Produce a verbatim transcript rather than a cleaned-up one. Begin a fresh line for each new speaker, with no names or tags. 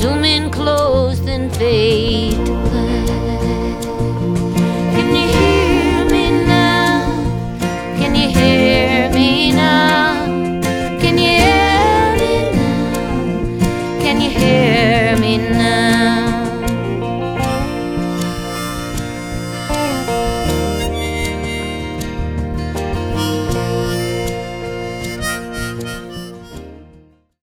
zoom in close, then fade to black. Can you hear